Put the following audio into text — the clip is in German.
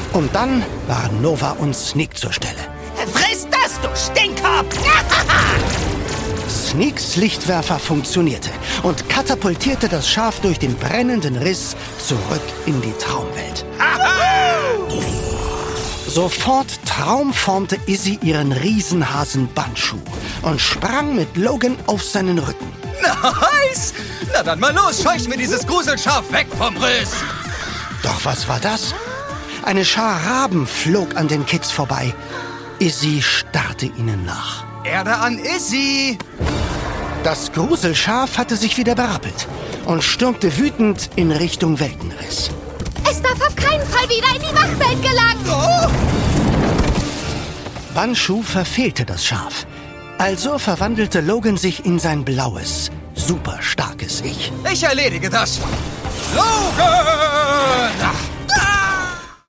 Und dann waren Nova und Sneak zur Stelle. Friss das, du Stinkkopf! Sneaks Lichtwerfer funktionierte und katapultierte das Schaf durch den brennenden Riss zurück in die Traumwelt. Sofort traumformte Izzy ihren Riesenhasen Banshu und sprang mit Logan auf seinen Rücken. Nice! Na dann mal los, scheuch mir dieses Gruselschaf weg vom Riss! Doch was war das? Eine Schar Raben flog an den Kids vorbei. Izzy starrte ihnen nach. Erde an Izzy! Das Gruselschaf hatte sich wieder berappelt und stürmte wütend in Richtung Weltenriss. Es darf auf keinen Fall wieder in die Wachwelt gelangen! Oh! Banshu verfehlte das Schaf. Also verwandelte Logan sich in sein blaues, super starkes Ich. Ich erledige das! Logan!